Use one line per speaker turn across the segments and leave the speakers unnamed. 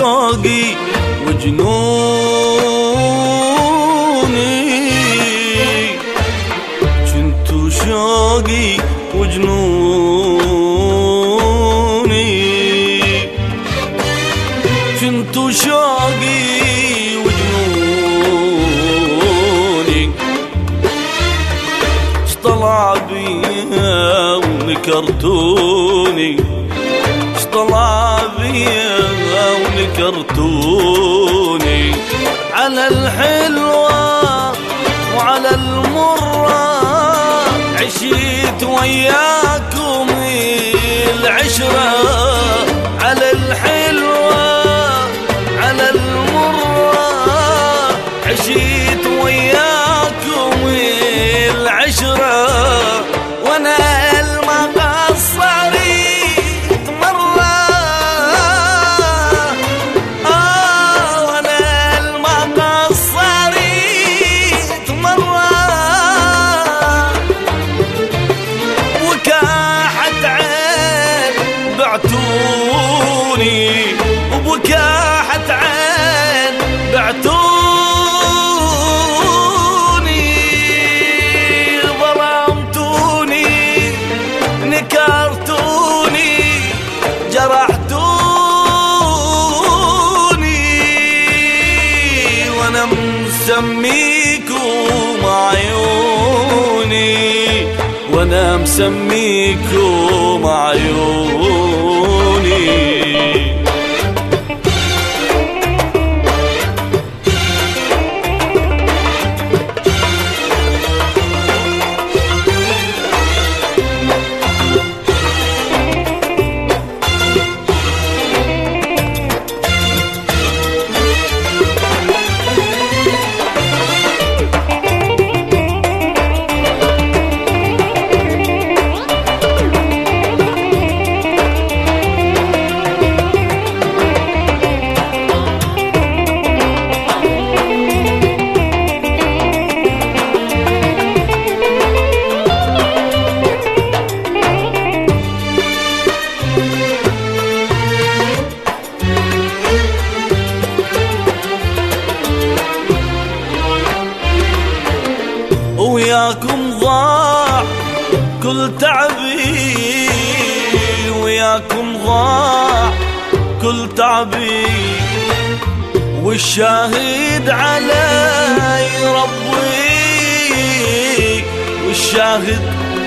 شوقي وجنوني، كنتو شوقي وجنوني، كنتو شوقي وجنوني، اشطلع بيها ونكرتوني، اشطلع بيها ونكرتوني، على الحلوة وعلى المرة عشيت وياكم العشرة، على الحلوة على المرة عشيت وياكم العشرة، وانا المقصريت مرة، وانا المقصريت مرة، وكاحت عين بعتوني، وبكاحت عين بعتوني، ظلمتوني نكرتوني جرحتوني، وانا مسميكم عيوني، وانا مسميكم عيوني. وياكم ضاع كل تعبي، وياكم ضاع كل تعبي، والشاهد علي ربي، والشاهد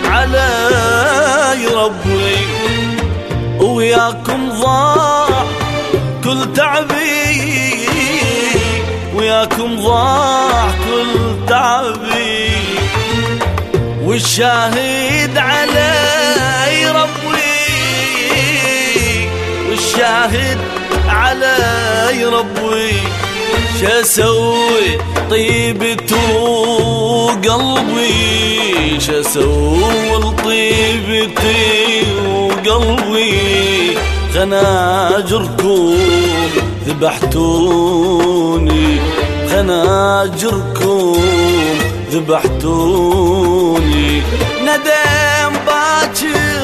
علي ربي، وياكم ضاع كل تعبي، وياكم ضاع كل تعبي، والشاهد علي ربي، والشاهد علي ربي، شاسوي طيبته قلبي، شاسوي لطيبتي وقلبي، خناجركم ذبحتوني، خناجركم ذبحتوني، ندم باكر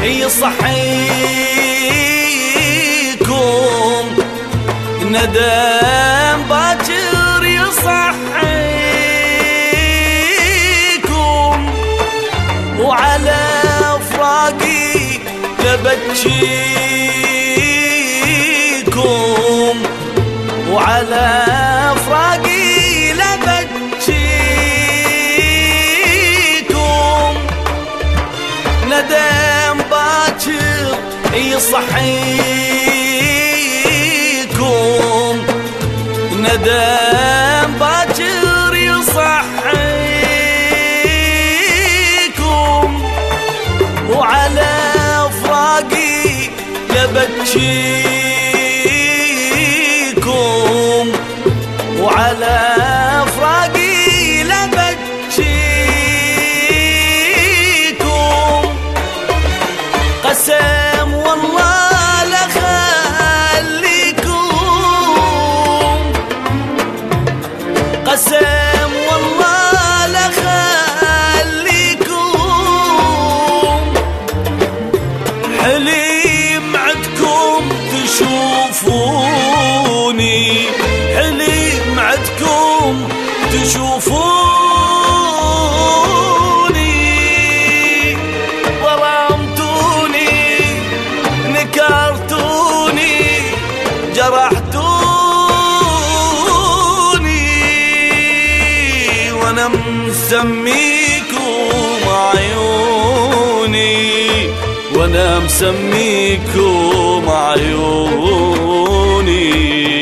يصحيكم، ندم باكر يصحيكم، وعلى فراقي لبكيكم، وعلى فراقي لبكيكم، ندم باكر يصحيكم، ندم باكر يصحيكم، وعلى فراقي لبكيكم، وعلى فراقي لبكيكم، قسم والله لخليكم، قسم والله لخليكم، حليم عدكم تشوفون تشوفوني، ظلمتوني، نكرتوني، جرحتوني، وانا مسميكم عيوني، وانا مسميكم عيوني.